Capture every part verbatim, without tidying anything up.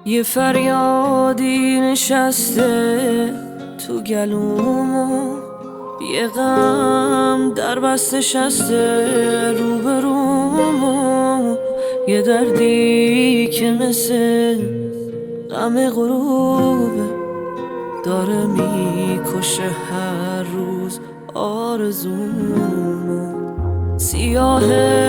یه فریادی نشسته تو گلومو، یه غم در بست نشسته روبرومو، یه دردی که مثل غم غروبه داره میکشه هر روز آرزومو. سیاه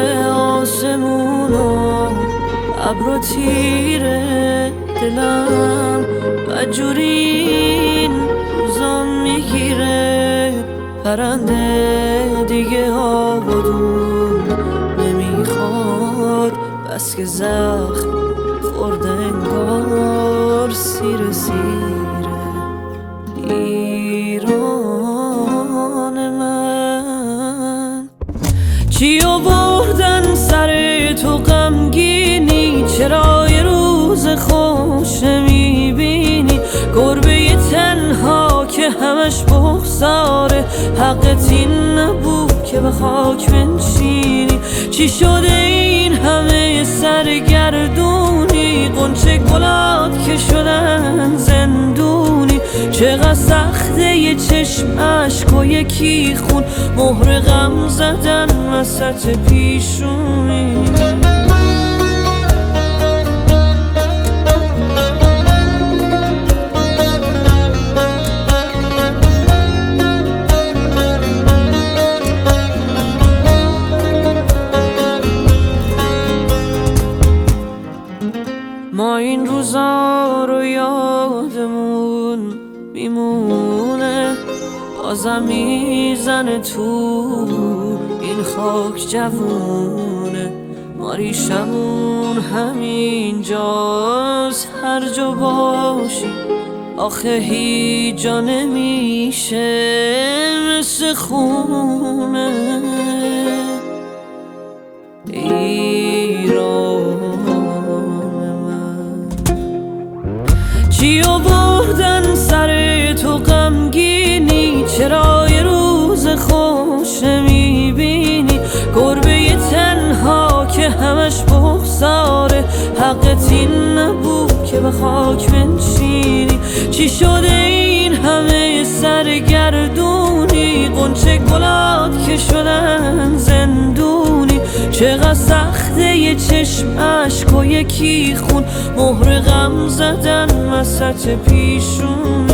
آسمونو ابرو تیره دلم بدجوری این روزا میگیره، پرنده دیگه آبادون نمیخواد بس که زخم خورده انگار سیره سیره. ایران من چی آوردن سر تو غمگینی؟ چرا یه روز خوش نمیبینی؟ گربه تنها که همش بغضاره، حقت این نبود که به خاک بنشینی. چی شده این همه سرگردونی؟ غنچه گلات که شدن زندونی. چقدر سخته یه چشم اشک و یکی خون، مهر غم زدن وسط پیشونی. ما این روزا رو یادمون میمونه، بازم میزنه تو این خاک جوونه. ما ریشمون همین جاست هر جا باشی، آخه هیچ جا نمیشه مثل خونه. ایران چی آوردن سر تو غمگینی؟ چرا یه روز خوش نمیبینی؟ گربه تنها که همش بغضاره، حقت این نبود که به خاک بنشینی. چی شده این همه سرگردونی؟ غنچه گلات که شدن زندونی. چقدر سخته یه چشم اشک و یکی خون، مهر غم زدن وسط پیشون.